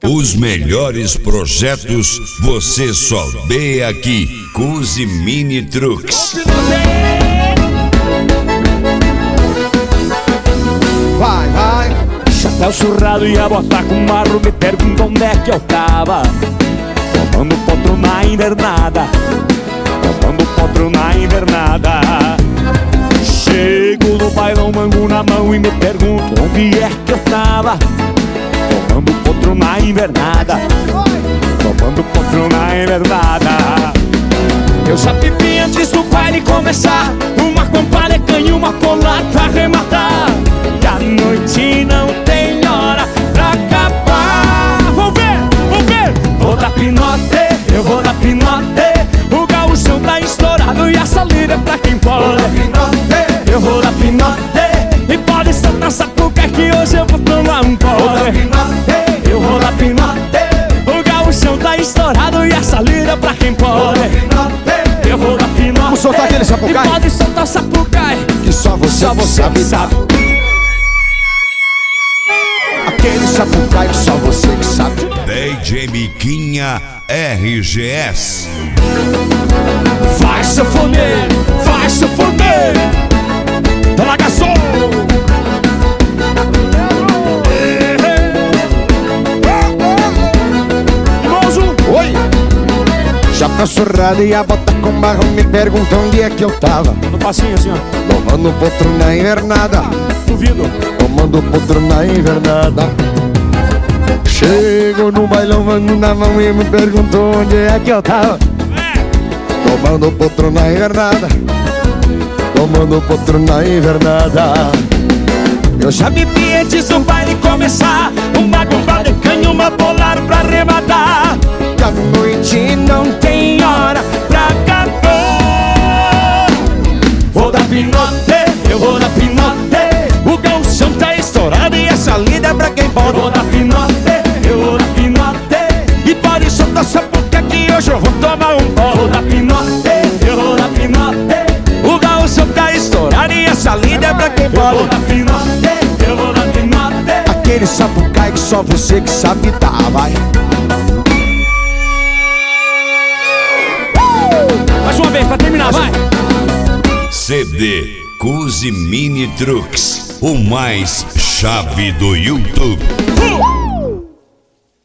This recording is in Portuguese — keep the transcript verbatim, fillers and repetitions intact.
Os melhores projetos você só vê aqui. Cuzi Mini Trucks. Vai, vai. Chapéu surrado e a bota com marro. Me perguntam onde é que eu tava. Tomando potro na invernada. Tomando potro na invernada. Chego no bailão, mango na mão e me pergunto onde é que eu tava. Tomando potro na invernada. Tomando potro na invernada. Eu já bebi antes do baile começar. Uma compalha, canha e uma polar pra arrematar. E a noite não tem hora pra acabar. Vamos ver, vamos ver. Vou dar pinote, eu vou dar pinote. O gaúchão tá estourado e a salida é pra quem pode. Eu vou dar pinote e pode ser na sapuca que hoje eu vou tomar um pole. Eu vou dar pinote. O gaúchão tá estourado e a salida é pra quem pode. Eu vou dar pinote. Vamos soltar aquele sapucai. E pode soltar o sapucai Que só você, só você sabe, sabe. Aquele sapucai que só você que sabe. D J Miquinha R G S. Vai se foder, vai se foder. Dona Garçom. Oi. Chapéu surrado e a bota com barro. Me perguntam onde é que eu tava. No passinho assim, ó. Tomando potro na invernada. Duvido. Tomando potro na invernada. Chego no bailão, mano na mão e me perguntou onde é que eu tava. Tomando potro na invernada. Tomando potro na invernada. Eu já bebi antes do baile começar. Uma gomba de canha, uma polar pra arrematar. Que a noite não Tem hora pra acabar. Vou dar pinote, eu vou dar pinote. O gaúchão tá estourado e essa lida é pra quem pode. Vou dar pinote, eu vou dar pinote. E pode soltar essa boca que hoje eu vou tomar um pó. Vou dar pinote, eu vou dar pinote. O gaúchão tá estourado e essa lida é pra quem pode. Eu vou dar pinote, eu vou dar pinote. aquele sapucai que só você que sabe dar, vai. Mais uma vez pra terminar, vai. C D Cuzi Mini Trucks, o mais chave do YouTube. Uh!